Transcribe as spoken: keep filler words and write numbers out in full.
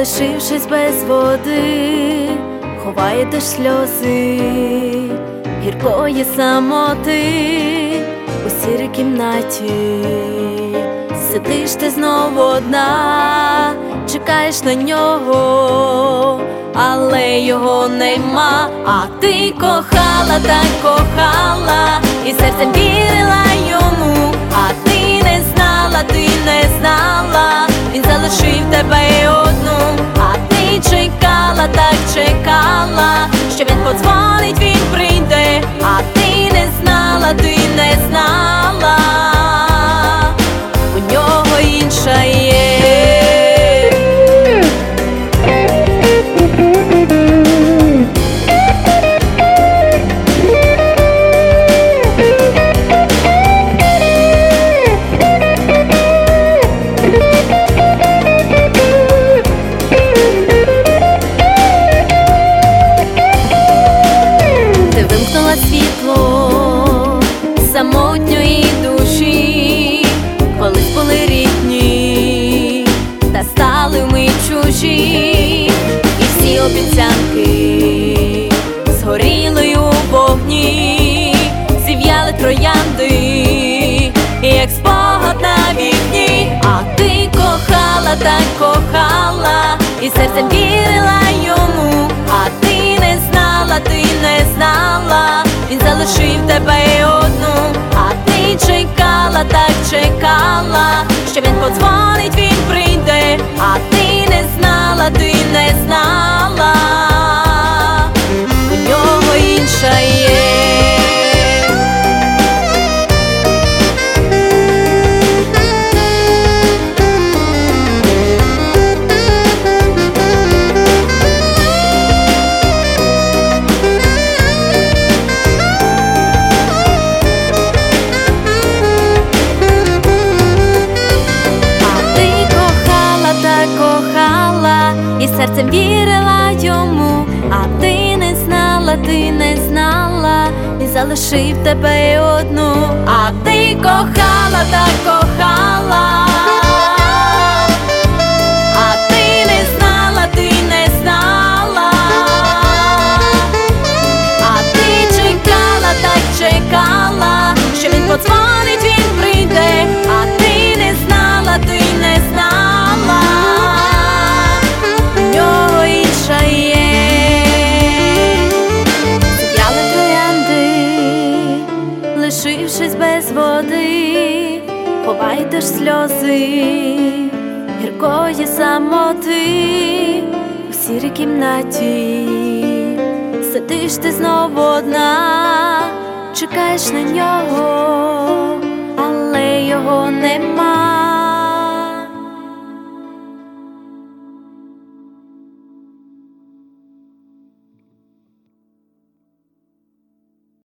залишившись без води, ховаєш сльози гіркої самоти. У сірій кімнаті сидиш ти знову одна, чекаєш на нього, але його нема. А ти кохала, так кохала, і серцем вірила йому. А ти не знала, ти не знала, він залишив тебе одну. А ти чекала, так чекала, що він подзвонить, він прийде. А ти не знала, ти не знала, у нього інша є. Світло самотньої душі, колись були рідні, та стали ми чужі. І всі обіцянки згоріли у вогні, зів'яли троянди, як спогад на вікні. А ти кохала, так кохала, і серцем вірила йому. А ти не знала, ти не знала, він залишив тебе одну. А ти чекала, так чекала, що він подзвонить, він прийде. А ти не знала, ти не знала, у нього інша є. І серцем вірила йому. А ти не знала, ти не знала, він залишив тебе одну. А ти кохала, так кохала, а ти не знала, ти не знала, а ти чекала, так чекала, що він подзвонить, він прийде. А ти не знала, ти не знала, лишившись без води, ховайте ж сльози гіркої самоти. У сірій кімнаті сидиш ти знову одна, чекаєш на нього.